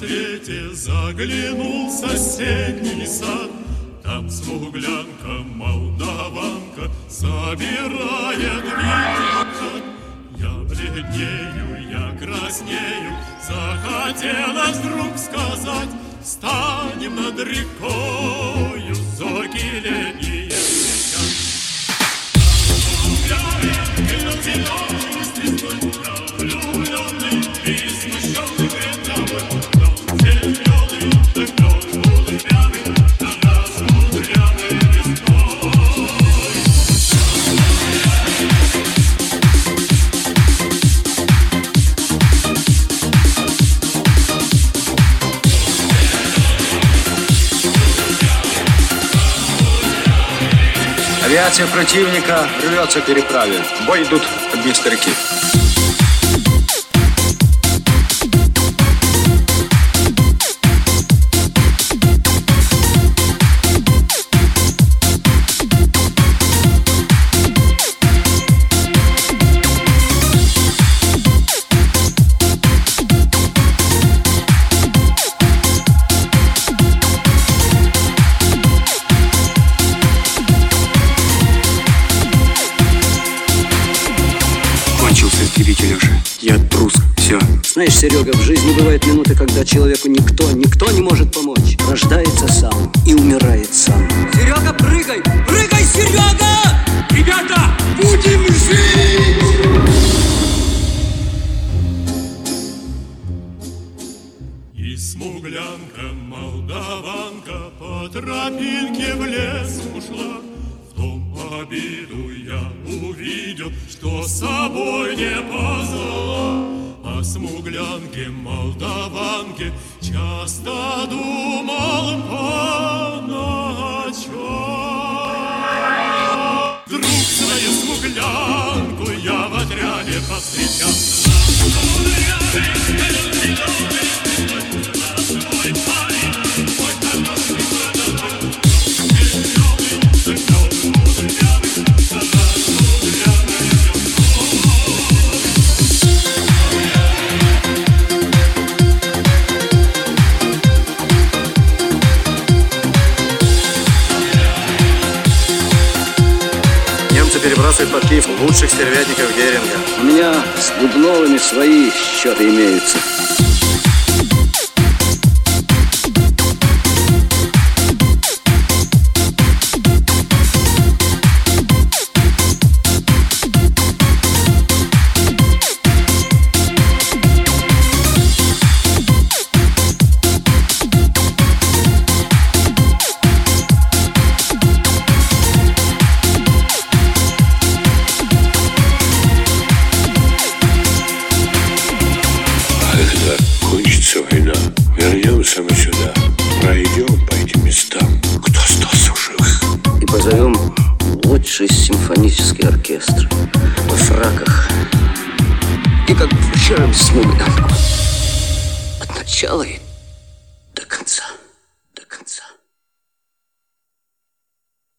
рассвете заглянул в соседний сад. Там смуглянка, молдаванка собирает виноград. Я бледнею, я краснею, захотелось вдруг сказать: встанем над рекою, зорьки летние кричат. Влюбленный и смущенный грязновой, зеленый дождем голубями на размудренной весной. Авиация противника рвется к переправе. В бой идут одни старики. Я трус, все. Знаешь, Серега, в жизни бывают минуты, когда человеку никто не может помочь. Рождается сам и умирает сам. Серега, прыгай! Прыгай, Серега! Ребята, будем жить! И смуглянка, молдаванка по тропинке в лес ушла. В том обиду я увидел, что с собой не позвала. О смуглянке, молдаванке часто думал по ночам. Вдруг свою смуглянку я в отряде повстречал. Перебрасывает под Киев лучших стервятников Геринга. У меня с Бубновыми свои счеты имеются. Война. Вернемся мы сюда, пройдем по этим местам, кто остался в живых. И позовем лучший симфонический оркестр во фраках. И как вчера смуглянку. От начала и до конца.